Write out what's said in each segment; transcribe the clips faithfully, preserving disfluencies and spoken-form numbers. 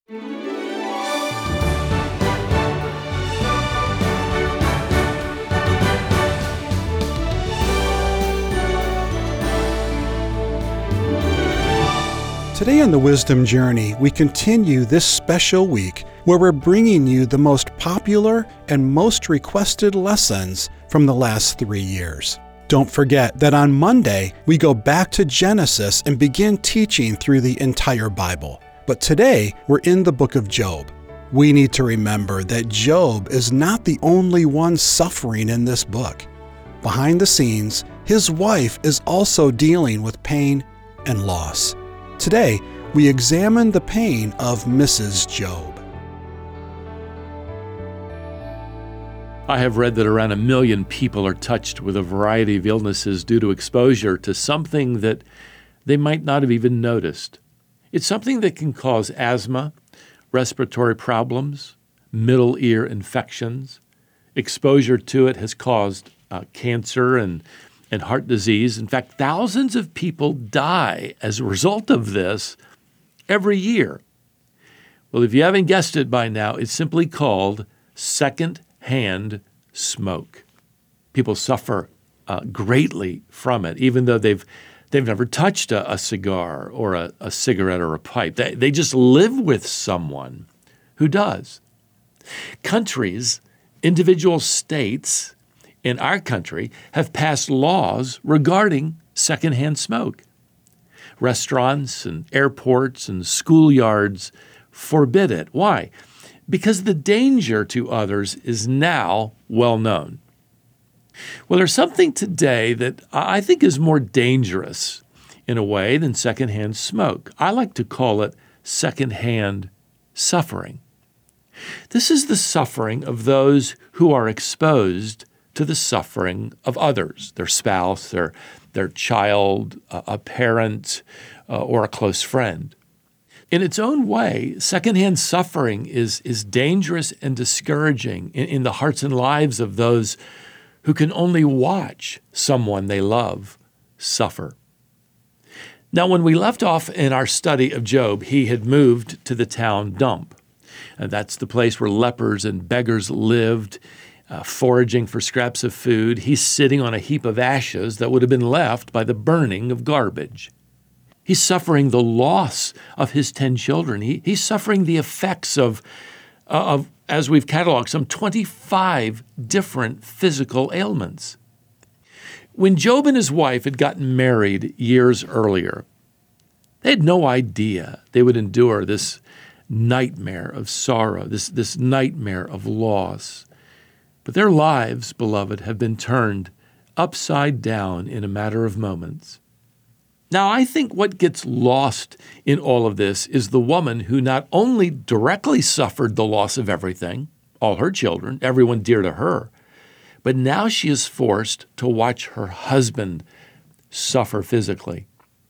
Today on the Wisdom Journey, we continue this special week where we're bringing you the most popular and most requested lessons from the last three years. Don't forget that on Monday, we go back to Genesis and begin teaching through the entire Bible. But today, we're in the book of Job. We need to remember that Job is not the only one suffering in this book. Behind the scenes, his wife is also dealing with pain and loss. Today, we examine the pain of Missus Job. I have read that around a million people are touched with a variety of illnesses due to exposure to something that they might not have even noticed. It's something that can cause asthma, respiratory problems, middle ear infections. Exposure to it has caused uh, cancer and and heart disease. In fact, thousands of people die as a result of this every year. Well, if you haven't guessed it by now, it's simply called secondhand smoke. People suffer uh, greatly from it, even though they've they've never touched a, a cigar or a, a cigarette or a pipe. They, they just live with someone who does. Countries, individual states, in our country have passed laws regarding secondhand smoke. Restaurants and airports and schoolyards forbid it. Why? Because the danger to others is now well known. Well, there's something today that I think is more dangerous in a way than secondhand smoke. I like to call it secondhand suffering. This is the suffering of those who are exposed to the suffering of others, their spouse, their, their child, a parent, uh, or a close friend. In its own way, secondhand suffering is, is dangerous and discouraging in, in the hearts and lives of those who can only watch someone they love suffer. Now, when we left off in our study of Job, he had moved to the town dump. And that's the place where lepers and beggars lived, Uh, foraging for scraps of food. He's sitting on a heap of ashes that would have been left by the burning of garbage. He's suffering the loss of his ten children. He, he's suffering the effects of, uh, of, as we've cataloged, some twenty-five different physical ailments. When Job and his wife had gotten married years earlier, they had no idea they would endure this nightmare of sorrow, this, this nightmare of loss. But their lives, beloved, have been turned upside down in a matter of moments. Now, I think what gets lost in all of this is the woman who not only directly suffered the loss of everything, all her children, everyone dear to her, but now she is forced to watch her husband suffer physically.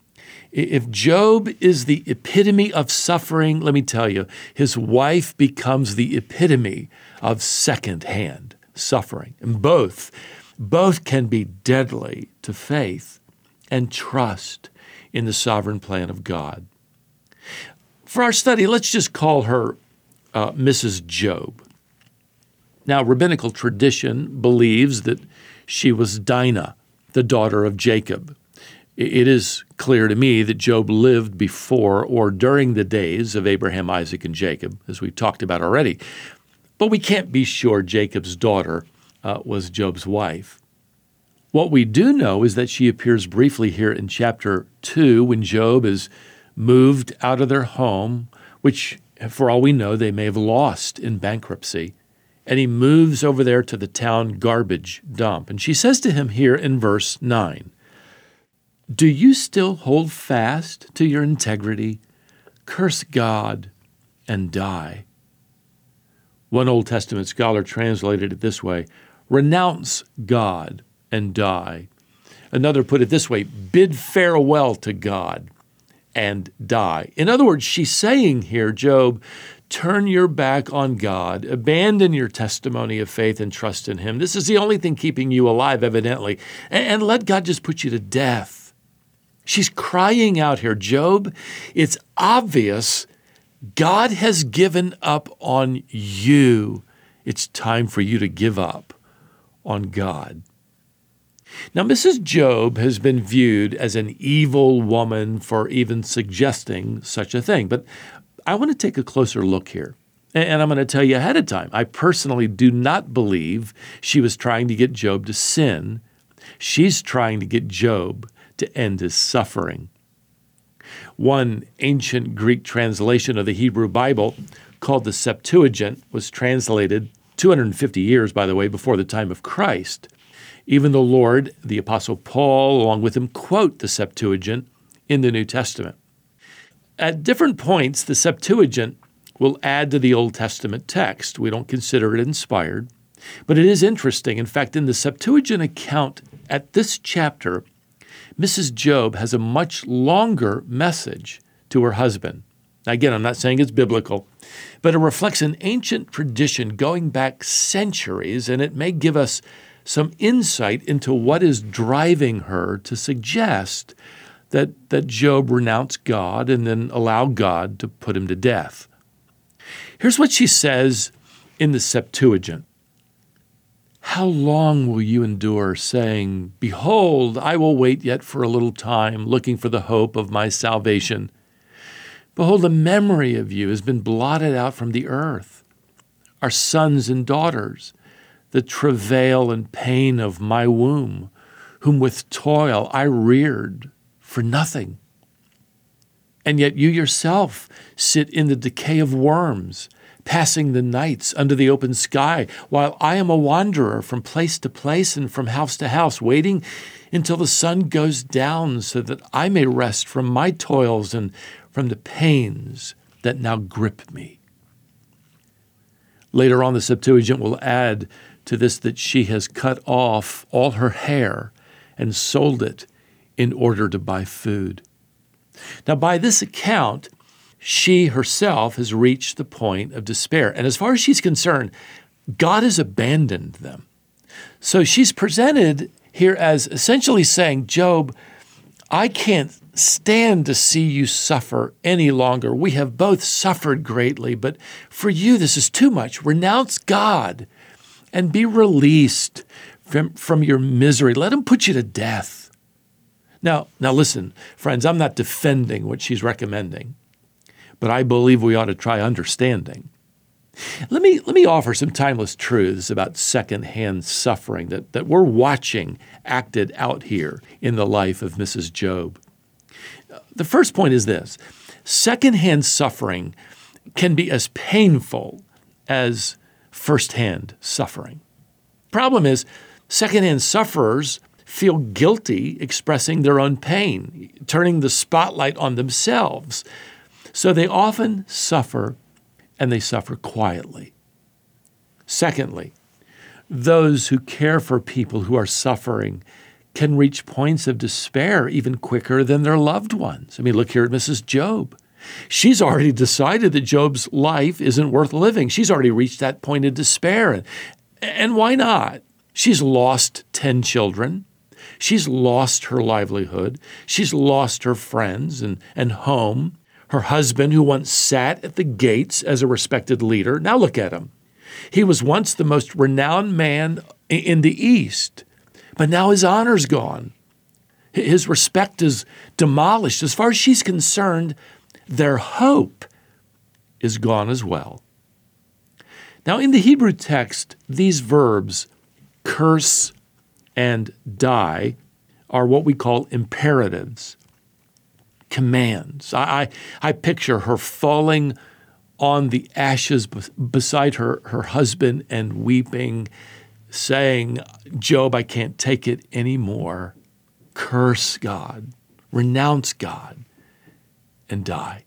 If Job is the epitome of suffering, let me tell you, his wife becomes the epitome of secondhand suffering. And both, both can be deadly to faith and trust in the sovereign plan of God. For our study, let's just call her uh, Missus Job. Now, rabbinical tradition believes that she was Dinah, the daughter of Jacob. It is clear to me that Job lived before or during the days of Abraham, Isaac, and Jacob, as we've talked about already. But we can't be sure Jacob's daughter uh, was Job's wife. What we do know is that she appears briefly here in chapter two when Job is moved out of their home, which, for all we know, they may have lost in bankruptcy. And he moves over there to the town garbage dump. And she says to him here in verse nine, "Do you still hold fast to your integrity? Curse God and die." One Old Testament scholar translated it this way, "Renounce God and die." Another put it this way, "Bid farewell to God and die." In other words, she's saying here, Job, turn your back on God, abandon your testimony of faith and trust in Him. This is the only thing keeping you alive, evidently, and let God just put you to death. She's crying out here, Job, it's obvious God has given up on you. It's time for you to give up on God. Now, Missus Job has been viewed as an evil woman for even suggesting such a thing. But I want to take a closer look here. And I'm going to tell you ahead of time, I personally do not believe she was trying to get Job to sin. She's trying to get Job to end his suffering. One ancient Greek translation of the Hebrew Bible, called the Septuagint, was translated two hundred fifty years, by the way, before the time of Christ. Even the Lord, the Apostle Paul, along with him, quote the Septuagint in the New Testament. At different points, the Septuagint will add to the Old Testament text. We don't consider it inspired, but it is interesting. In fact, in the Septuagint account at this chapter, Missus Job has a much longer message to her husband. Now, again, I'm not saying it's biblical, but it reflects an ancient tradition going back centuries, and it may give us some insight into what is driving her to suggest that, that Job renounce God and then allow God to put him to death. Here's what she says in the Septuagint. How long will you endure, saying, behold, I will wait yet for a little time, looking for the hope of my salvation. Behold, the memory of you has been blotted out from the earth. Our sons and daughters, the travail and pain of my womb, whom with toil I reared for nothing. And yet you yourself sit in the decay of worms, passing the nights under the open sky, while I am a wanderer from place to place and from house to house, waiting until the sun goes down so that I may rest from my toils and from the pains that now grip me. Later on, the Septuagint will add to this that she has cut off all her hair and sold it in order to buy food. Now, by this account, she herself has reached the point of despair. And as far as she's concerned, God has abandoned them. So she's presented here as essentially saying, Job, I can't stand to see you suffer any longer. We have both suffered greatly, but for you, this is too much. Renounce God and be released from, from your misery. Let him put you to death. Now, now listen, friends, I'm not defending what she's recommending, but I believe we ought to try understanding. Let me, let me offer some timeless truths about secondhand suffering that, that we're watching acted out here in the life of Missus Job. The first point is this: secondhand suffering can be as painful as firsthand suffering. Problem is, secondhand sufferers feel guilty expressing their own pain, turning the spotlight on themselves. So they often suffer, and they suffer quietly. Secondly, those who care for people who are suffering can reach points of despair even quicker than their loved ones. I mean, look here at Missus Job. She's already decided that Job's life isn't worth living. She's already reached that point of despair. And, and why not? She's lost ten children. She's lost her livelihood. She's lost her friends and, and home. Her husband, who once sat at the gates as a respected leader, now look at him. He was once the most renowned man in the East, but now his honor's gone. His respect is demolished. As far as she's concerned, their hope is gone as well. Now, in the Hebrew text, these verbs, curse and die, are what we call imperatives, commands. I, I, I picture her falling on the ashes b- beside her, her husband and weeping, saying, Job, I can't take it anymore. Curse God, renounce God, and die.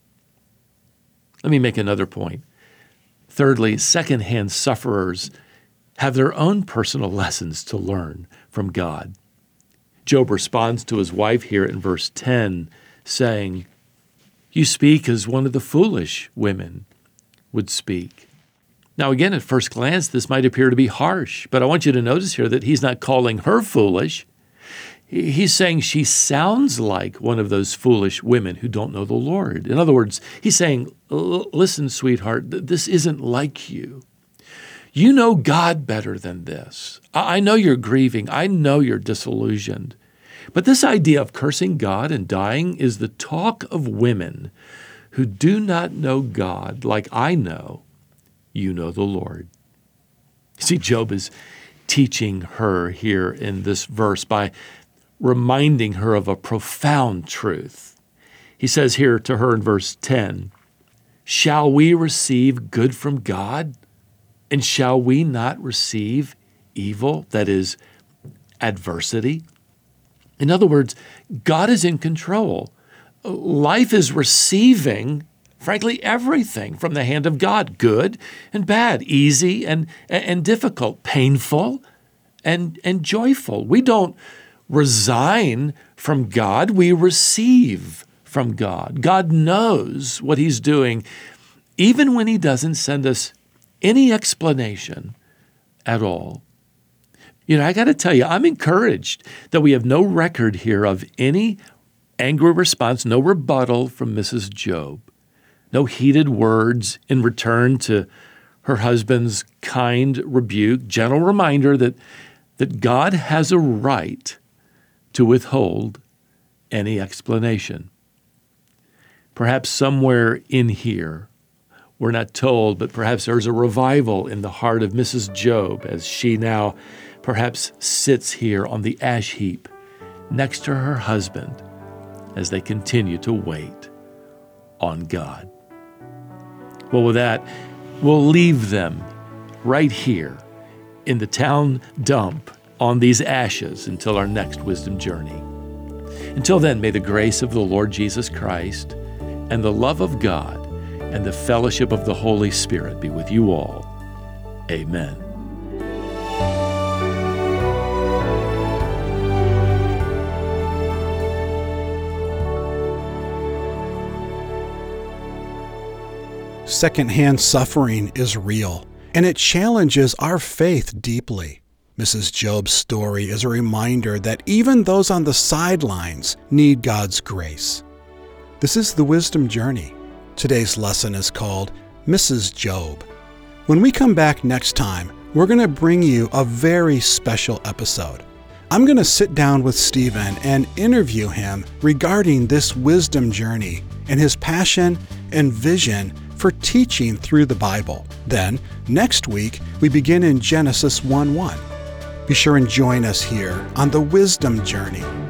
Let me make another point. Thirdly, secondhand sufferers have their own personal lessons to learn from God. Job responds to his wife here in verse ten, saying, you speak as one of the foolish women would speak. Now, again, at first glance, this might appear to be harsh, but I want you to notice here that he's not calling her foolish. He's saying she sounds like one of those foolish women who don't know the Lord. In other words, he's saying, listen, sweetheart, this isn't like you. You know God better than this. I know you're grieving. I know you're disillusioned. But this idea of cursing God and dying is the talk of women who do not know God like I know you know the Lord. See, Job is teaching her here in this verse by reminding her of a profound truth. He says here to her in verse ten, shall we receive good from God? And shall we not receive evil, that is, adversity? In other words, God is in control. Life is receiving, frankly, everything from the hand of God, good and bad, easy and, and difficult, painful and, and joyful. We don't resign from God, we receive from God. God knows what he's doing, even when he doesn't send us any explanation at all. You know, I got to tell you, I'm encouraged that we have no record here of any angry response, no rebuttal from Missus Job, no heated words in return to her husband's kind rebuke, gentle reminder that, that God has a right to withhold any explanation. Perhaps somewhere in here, we're not told, but perhaps there's a revival in the heart of Missus Job as she now perhaps sits here on the ash heap next to her husband as they continue to wait on God. Well, with that, we'll leave them right here in the town dump on these ashes until our next wisdom journey. Until then, may the grace of the Lord Jesus Christ and the love of God and the fellowship of the Holy Spirit be with you all. Amen. Secondhand suffering is real, and it challenges our faith deeply. Missus Job's story is a reminder that even those on the sidelines need God's grace. This is the Wisdom Journey. Today's lesson is called Missus Job. When we come back next time, we're going to bring you a very special episode. I'm going to sit down with Stephen and interview him regarding this wisdom journey and his passion and vision for teaching through the Bible. Then, next week, we begin in Genesis one one. Be sure and join us here on the Wisdom Journey.